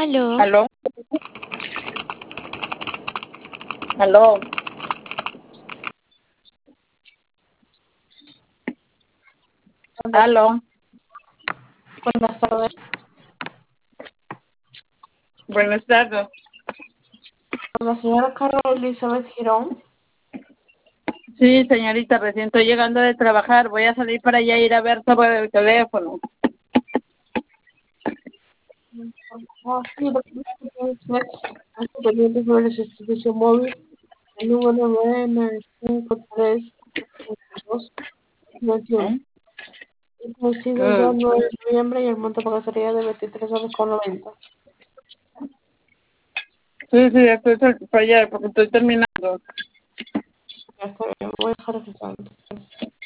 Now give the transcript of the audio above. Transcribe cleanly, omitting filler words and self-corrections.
Aló, ¿Aló? ¿Aló? Buenas, ¿Aló? buenas tardes. Buenas tardes. Con la señora Carol Elizabeth Girón. Sí, señorita, recién estoy llegando de trabajar. Voy a salir para allá ir a ver sobre el teléfono. Sí, lo que usted hace pendiente sobre su servicio móvil, el número 995322221. El vencido el día Mm. 9 de noviembre y el monto para sería de $23.90. Sí, estoy para allá porque estoy terminando. Ya está bien, voy a dejar registrado.